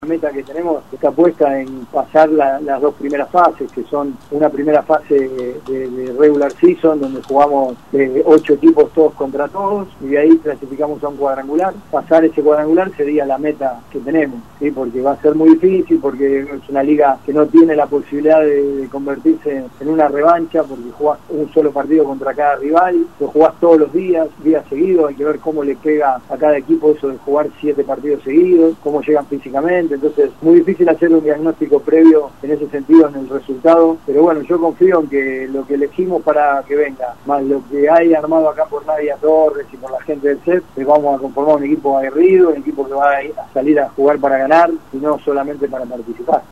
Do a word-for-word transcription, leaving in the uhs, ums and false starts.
La meta que tenemos está puesta en pasar la, las dos primeras fases, que son una primera fase de, de, de regular season, donde jugamos eh, ocho equipos todos contra todos, y de ahí clasificamos a un cuadrangular. Pasar ese cuadrangular sería la meta que tenemos, ¿sí? Porque va a ser muy difícil, porque es una liga que no tiene la posibilidad de, de convertirse en una revancha, porque jugás un solo partido contra cada rival, lo jugás todos los días, días seguidos, hay que ver cómo le pega a cada equipo eso de jugar siete partidos seguidos, cómo llegan físicamente. Entonces, muy difícil hacer un diagnóstico previo en ese sentido, en el resultado, pero bueno, yo confío en que lo que elegimos para que venga, más lo que hay armado acá por Nadia Torres y por la gente del C E P, vamos a conformar un equipo aguerrido, un equipo que va a salir a jugar para ganar y no solamente para participar.